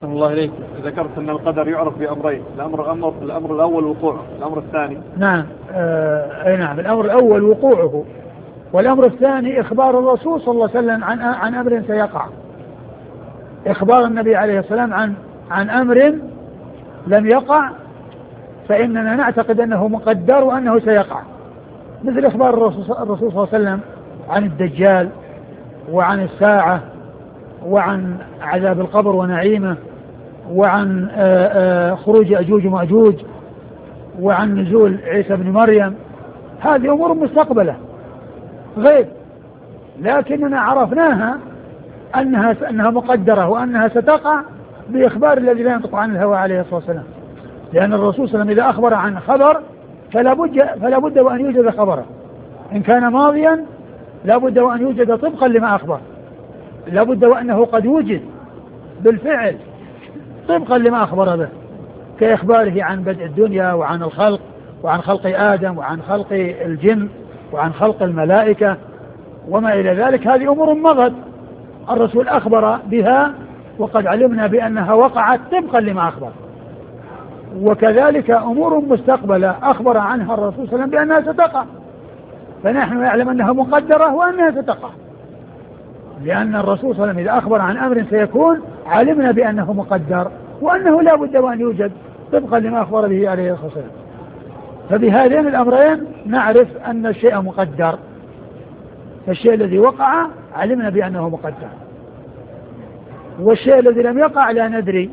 الله إليك، ذكرت أن القدر يعرف بأمرين، الأمر الأول وقوعه، الأمر الثاني. نعم. أي نعم، الأمر الأول وقوعه، والأمر الثاني إخبار الرسول صلى الله عليه وسلم عن أمر سيقع. إخبار النبي عليه السلام عن أمر لم يقع، فإننا نعتقد أنه مقدر وأنه سيقع، مثل إخبار الرسول صلى الله عليه وسلم عن الدجال وعن الساعة وعن عذاب القبر ونعيمه وعن خروج أجوج ومأجوج وعن نزول عيسى بن مريم. هذه أمور مستقبلة غيب، لكننا عرفناها أنها مقدرة وأنها ستقع بإخبار الذي لا ينطق عن الهوى عليه الصلاة والسلام، لأن الرسول صلى الله عليه وسلم إذا أخبر عن خبر فلا بد وأن يوجد خبره، إن كان ماضيا لا بد وأن يوجد طبقا لما أخبر، لا بد وأنه قد وجد بالفعل طبقا لما أخبر به، كإخباره عن بدء الدنيا وعن الخلق وعن خلق آدم وعن خلق الجن وعن خلق الملائكة وما إلى ذلك. هذه أمور مضت الرسول أخبر بها وقد علمنا بأنها وقعت طبقا لما أخبر، وكذلك أمور مستقبلة أخبر عنها الرسول صلى الله عليه وسلم بأنها ستقع، فنحن نعلم أنها مقدرة وأنها ستقع، لأن الرسول صلى الله عليه وسلم إذا أخبر عن أمر سيكون علمنا بأنه مقدر وأنه لا بد وأن يوجد طبقا لما أخبر به عليه الصلاة والسلام. فبهذين الأمرين نعرف أن الشيء مقدر، فالشيء الذي وقع علمنا بأنه مقدر، والشيء الذي لم يقع لا ندري.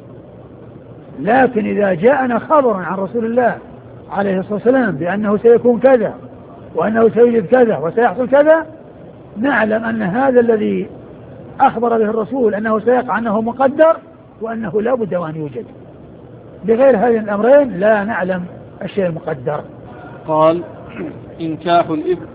لكن إذا جاءنا خبر عن رسول الله عليه الصلاة والسلام بأنه سيكون كذا وأنه سيوجد كذا وسيحصل كذا، نعلم أن هذا الذي أخبر به الرسول أنه سيقع أنه مقدر وأنه لا بد وأن يوجد. بغير هذين الأمرين لا نعلم الشيء المقدر. قال: إنكاح الإبن